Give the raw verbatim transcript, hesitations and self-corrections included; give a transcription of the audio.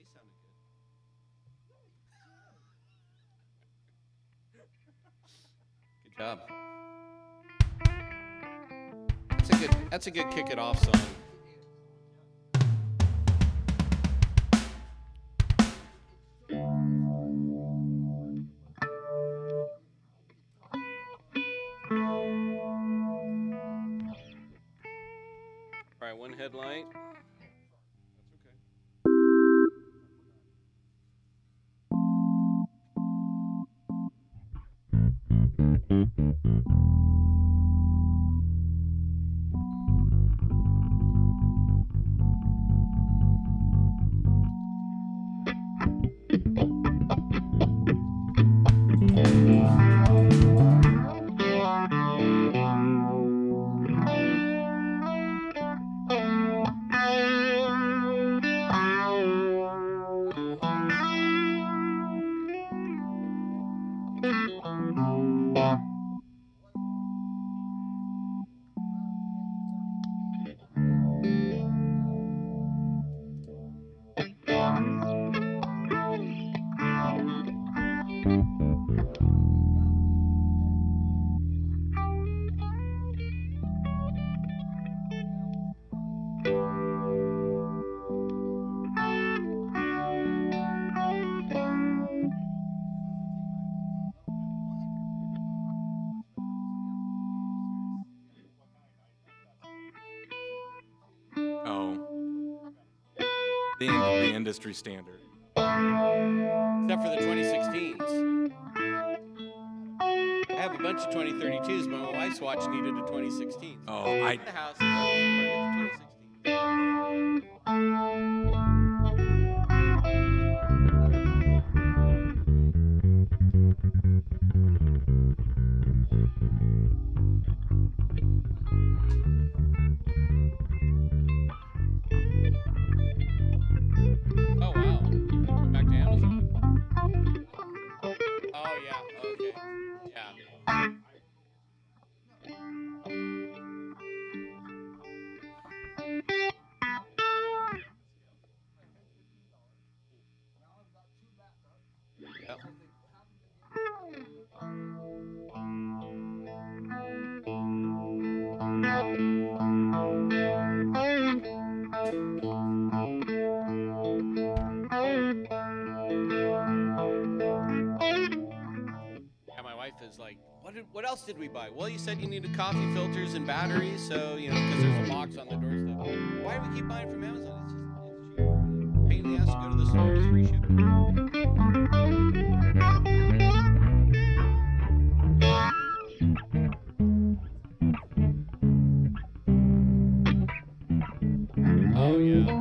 sounded good. Good job. That's a good. That's a good kick it off song. All right, one headlight. The, the industry standard. Except for the twenty sixteens. I have a bunch of twenty thirty-twos, but my wife's watch needed a twenty sixteen. Oh, I. The house. twenty sixteen. Is like, what did, what else did we buy? Well, you said you needed coffee filters and batteries, so, you know, because there's a box on the doorstep. Why do we keep buying from Amazon? It's just, it's cheaper. Pain in the ass to go to the store, it's free shipping. Oh, yeah.